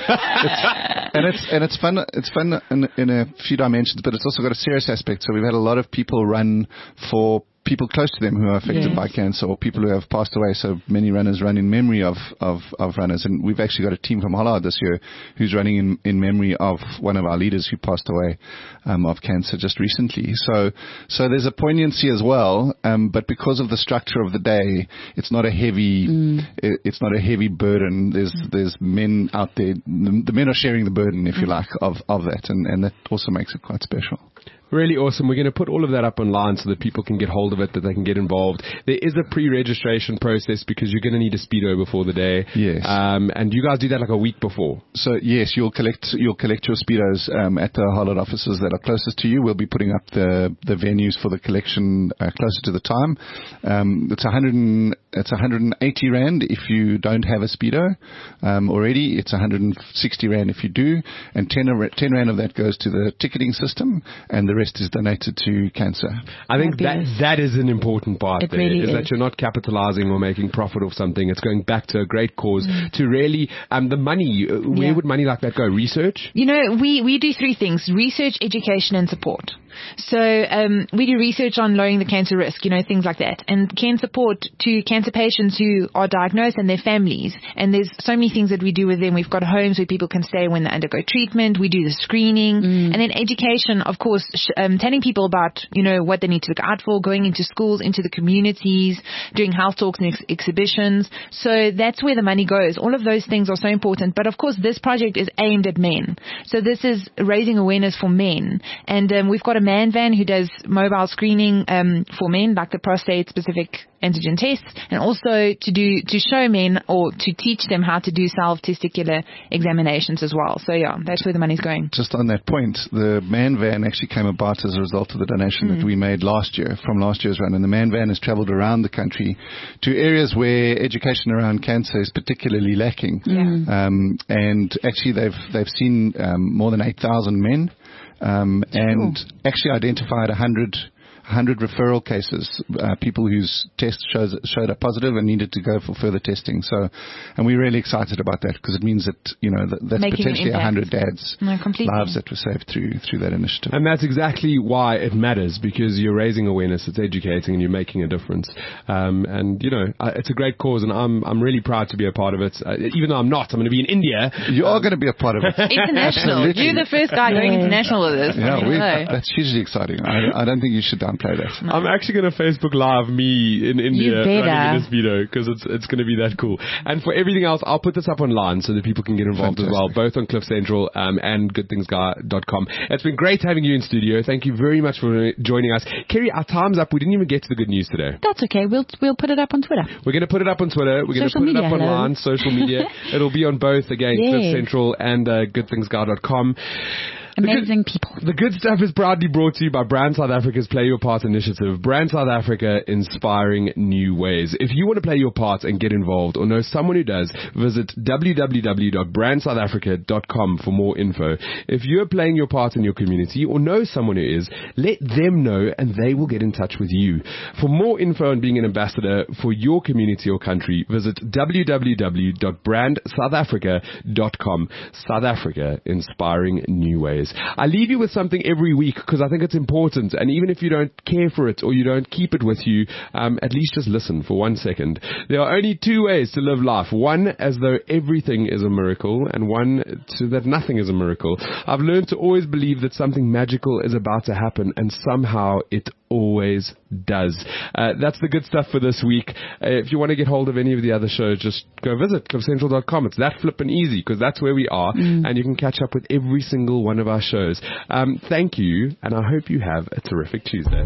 it's, and it's and it's fun. It's fun in, in a few dimensions, but it's also got a serious aspect. So we've had a lot of people run for people close to them who are affected Yes. by cancer, or people who have passed away. So many runners run in memory of, of, of runners. And we've actually got a team from Hollard this year who's running in, in memory of one of our leaders who passed away um, of cancer just recently. So so there's a poignancy as well. Um, but because of the structure of the day, it's not a heavy Mm. it, it's not a heavy burden. There's mm. there's men out there. The, the men are sharing the burden, if mm. you like, of, of that. And, and that also makes it quite special. Really awesome. We're going to put all of that up online so that people can get hold of it, that they can get involved. There is a pre-registration process because you're going to need a Speedo before the day. Yes. Um, and you guys do that like a week before. So yes, you'll collect you'll collect your Speedos um, at the Hollard offices that are closest to you. We'll be putting up the the venues for the collection uh, closer to the time. Um, it's one hundred it's one hundred eighty rand if you don't have a Speedo um, already. It's one hundred sixty rand if you do, and ten rand of that goes to the ticketing system, and the rest is donated to cancer. I think that that is an important part it there, really is, is that you're not capitalizing or making profit off something. It's going back to a great cause mm. to really, um, the money, uh, where yeah. would money like that go? Research? You know, we, we do three things: research, education, and support. So um, we do research on lowering the cancer risk, you know, things like that, and can support to cancer patients who are diagnosed and their families. And there's so many things that we do with them. We've got homes where people can stay when they undergo treatment. We do the screening, mm. and then education, of course, sh- um, telling people about, you know, what they need to look out for, going into schools, into the communities, doing health talks and ex- exhibitions. So that's where the money goes. All of those things are so important. But of course, this project is aimed at men. So this is raising awareness for men. And um, we've got a man van who does mobile screening um, for men, like the prostate specific antigen tests, and also to do to show men or to teach them how to do self testicular examinations as well. So yeah, that's where the money's going. Just on that point, the man van actually came about as a result of the donation mm. that we made last year from last year's run, and the man van has travelled around the country to areas where education around cancer is particularly lacking. Yeah. Um, and actually, they've they've seen um, more than eight thousand men. Um, and cool. actually identified one hundred, one hundred referral cases, uh, people whose test shows, showed up positive and needed to go for further testing. So, and we're really excited about that because it means that, you know, that, that's Making potentially one hundred dads' no, lives that were saved through through that initiative. And that's exactly why it matters, because you're raising awareness, it's educating, and you're making a difference. Um, and, you know, uh, it's a great cause, and I'm I'm really proud to be a part of it. Uh, even though I'm not, I'm going to be in India. You are going to be a part of it. International. You're the first guy going international with this. Yeah, I mean, we, no. that's hugely exciting. I, I don't think you should downplay that. No. I'm actually going to Facebook Live me in India You running in this video because it's it's going to be that cool. And for everything else, I'll put this up online so that people can get involved Fantastic. as well, both on Cliff Central um, and good things guy dot com. It's been great having you in studio. Thank you very much for joining us. Kerry, our time's up. We didn't even get to the good news today. That's okay. We'll we'll put it up on Twitter. We're going to put it up on Twitter. We're going to put media, it up hello. online, social media. It'll be on both, again, Yes. Cliff Central and uh, good things guy dot com. Amazing the good, people. The good stuff is proudly brought to you by Brand South Africa's Play Your Part initiative. Brand South Africa, inspiring new ways. If you want to play your part and get involved or know someone who does, visit w w w dot brand south africa dot com for more info. If you're playing your part in your community or know someone who is, let them know and they will get in touch with you. For more info on being an ambassador for your community or country, visit w w w dot brand south africa dot com. South Africa, inspiring new ways. I leave you with something every week because I think it's important, and even if you don't care for it or you don't keep it with you, um, at least just listen for one second. There are only two ways to live life. One as though everything is a miracle, and one to that nothing is a miracle. I've learned to always believe that something magical is about to happen, and somehow it always does. Uh, that's the good stuff for this week. Uh, if you want to get hold of any of the other shows, just go visit cliff central dot com. It's that flippin' easy because that's where we are, mm. and you can catch up with every single one of our shows. Um, thank you, and I hope you have a terrific Tuesday.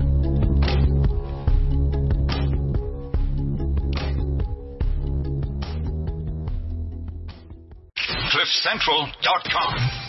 cliff central dot com